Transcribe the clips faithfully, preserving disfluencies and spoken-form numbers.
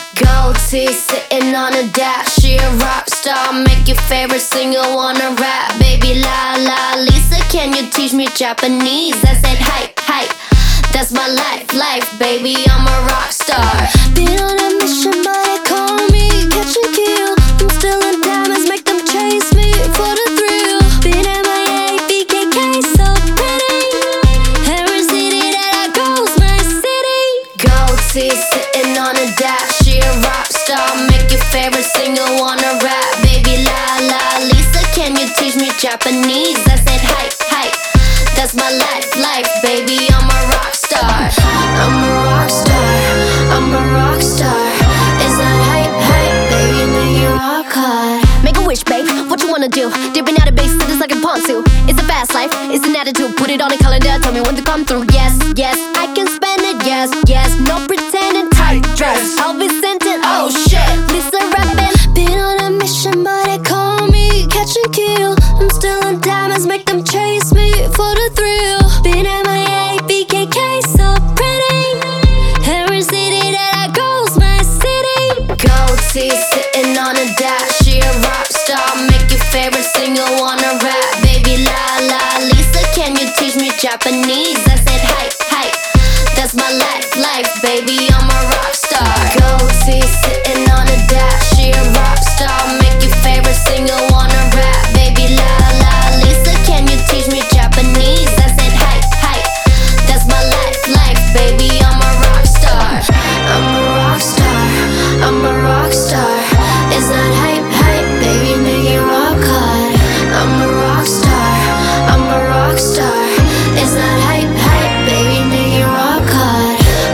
Gold teeth sitting on a dash. She a rock star, make your favorite singer wanna rap. Baby la la Lisa, can you teach me Japanese? I said hi, hi, that's my life, life, baby, I'm a rock star. Been on a mission but they call me catch and kill. I'm still in diamonds, make them chase me for the thrill. Been M I A, B K K, so pretty. Every city that I go's my city. Gold teeth sitting on a dash. She a rock star, make your favorite singer wanna rap. Baby la la Lisa, can you teach me Japanese? I said hi, hi, that's my life, life, baby, I'm a rock star. I'm a rock star, I'm a rock star. Is that hype, hype, baby, make it rock hard. Make a wish, babe, what you wanna do? Dipping out of base, just like a pontoon. It's a fast life, it's an attitude. Put it on a calendar, tell me when to come through. Yes, yes, I can spend it, yes, yes. No pretending, tight dress, I'll be sent it, oh shit. Lisa rapping. Been on a mission but they call me catch and kill. I'm still in diamonds, make them chase me for the thrill. Been M I A, B K K, so pretty. Every city that I go's my city. Gold teeth sitting on a dash. She a rock star, make your favorite singer wanna rap. Baby la la Lisa, can you teach me Japanese? I said hi, hi, that's my life, life, baby, I'm a rock star. Gold teeth sitting on a dash. She a rock star, make your favorite singer wanna rap. Baby la la Lisa, can you teach me Japanese? I said hi, hi, that's my life, life, baby, I'm a rock star. I'm a rock star, I'm a rock star. Is that hype, hype, baby, make it rock hard. I'm a rock star, I'm a rock star. Is that hype, hype, baby, make it rock hard.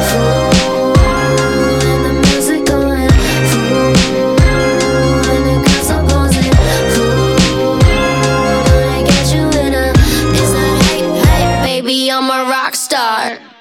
Ooh, and the music going. Ooh, and the girls are posing. Ooh, gonna get you in a. Is that hype, hype, baby, I'm a rock star.